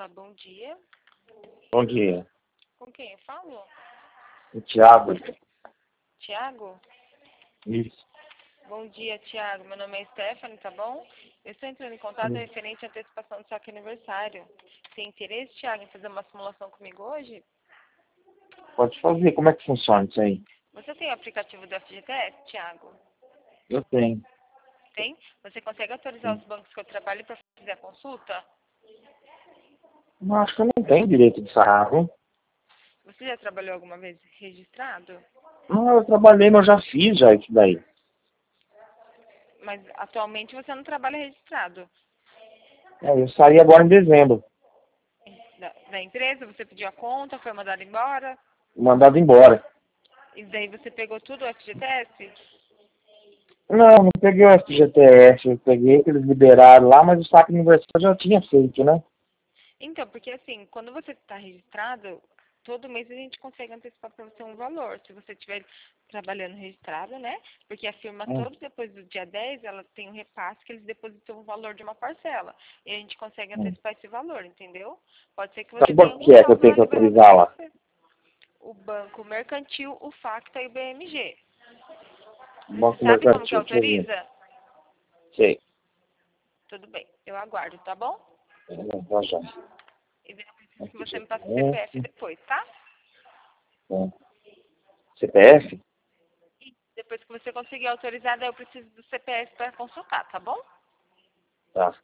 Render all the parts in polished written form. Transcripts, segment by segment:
Olá, bom dia. Bom dia. Com quem eu falo? O Thiago. Tiago? Isso. Bom dia, Tiago. Meu nome é Stephanie, tá bom? Eu estou entrando em contato referente à antecipação do seu aniversário. Tem interesse, Tiago, em fazer uma simulação comigo hoje? Pode fazer. Como é que funciona isso aí? Você tem o aplicativo do FGTS, Tiago? Eu tenho. Tem? Você consegue autorizar os bancos que eu trabalho para fazer a consulta? Não, acho que eu não tenho direito de sarrafo. Você já trabalhou alguma vez registrado? Não, eu trabalhei, mas eu já fiz já isso daí. Mas atualmente você não trabalha registrado. Eu saí agora em dezembro. Da empresa, você pediu a conta, foi mandado embora? Mandado embora. E daí você pegou tudo o FGTS? Não peguei o FGTS. Eu peguei que eles liberaram lá, mas o saque universal eu já tinha feito, né? Então, porque assim, quando você está registrado, todo mês a gente consegue antecipar para você um valor. Se você estiver trabalhando registrado, né? Porque a firma todo depois do dia 10, ela tem um repasse que eles depositam o valor de uma parcela. E a gente consegue antecipar esse valor, entendeu? Pode ser que Então, você o tenha banco uma que é que eu tenho cláusula que liberada autorizar para lá? você. O Banco Mercantil, o Facta e o BMG. O Você banco sabe como que mercantil, deixa eu ver. autoriza? Sei. Tudo bem, eu aguardo, tá bom? Tá já. E daí eu preciso que você me passe o CPF FGTS. depois, tá? CPF? Depois que você conseguir autorizar, daí eu preciso do CPF para consultar, tá bom? Tá.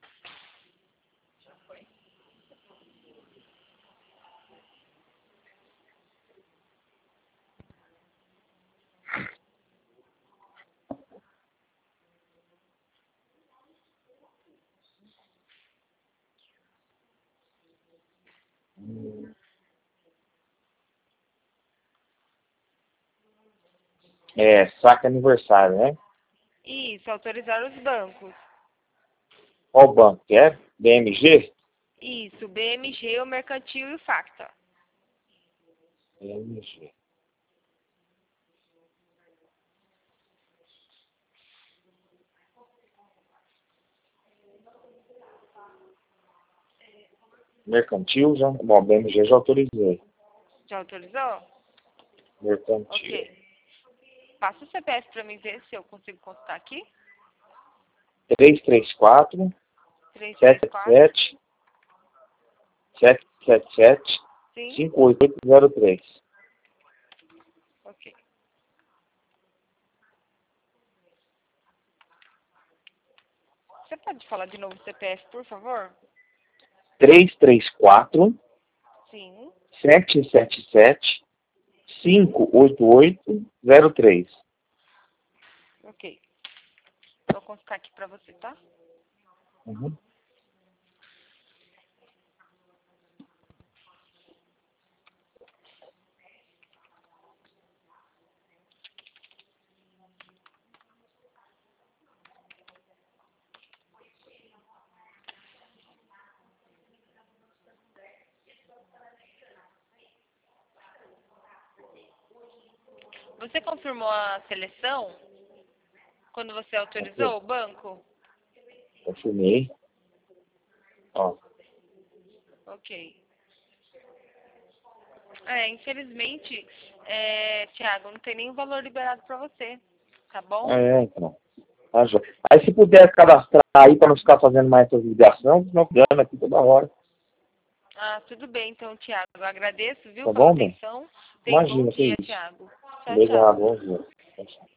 Saque aniversário, né? Isso, autorizar os bancos. Qual banco que é? BMG? Isso, BMG, o Mercantil e o Facta. BMG. Mercantil já? Bom, BMG já autorizei. Já autorizou? Mercantil. Ok. Passa o CPF para mim ver se eu consigo consultar aqui. 334 334. 777 777 Sim. 5803. Ok. Você pode falar de novo o CPF, por favor? 334 Sim. 777 58803. Ok. Vou consultar aqui para você, tá? Uhum. Você confirmou a seleção quando você autorizou o banco? Confirmei. Ó, Ok. Infelizmente, Thiago, não tem nenhum valor liberado para você, tá bom? então. Tá, joia. Aí se puder cadastrar aí para não ficar fazendo mais essas ligações, não dando aqui toda hora. Ah, tudo bem então, Thiago. Eu agradeço, viu, Tá pela bom, bem? atenção. Tenha um bom Imagina, que dia, isso. Thiago. Tchau, tchau. Obrigado, bom dia.